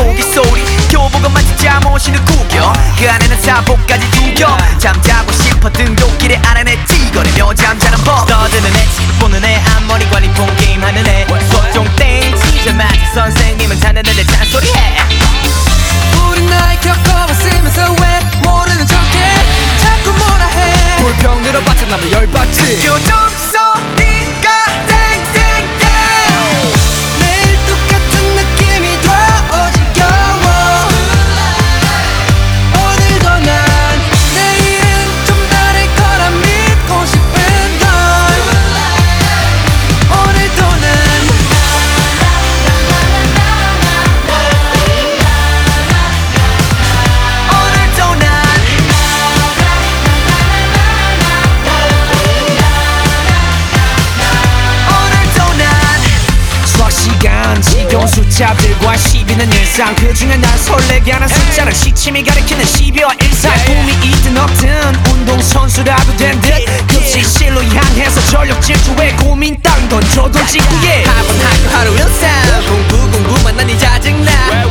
모기 소리 교복은 진짜 멋있는 구겨 그 안에는 사복까지 두겨 잠자고 싶어 등굣길에 알아냈지 거리며 잠자는 법 떠드는 애 보는 애 앞머리관리 폰게임 하는 애 소종 땡 치자마자 선생님은 자는 애들 잔소리해 우린 나이 겪어봤으면서 왜 모르는 척해 자꾸 뭐라 해 불평 들어봤자 나도 열받지 교정 소리가 땡땡땡 매일 똑같은 느낌이 더 지겨워 오늘도 난 내일은 좀 다를 거라 믿고 싶은 걸 오늘도 난 오늘도 난 오늘도 난 수학시간 지겨운 숫자들과 시비는 일상 그중에 날 설레게 하는 숫자는 시침이 가리키는 12와 1사 꿈이 있든 없든 운동선수라도 된 듯 급식실로 향해서 전력 질주에 고민 땅 던져도 지구에 학원 학교 하루 일상 공부만 난이 짜증나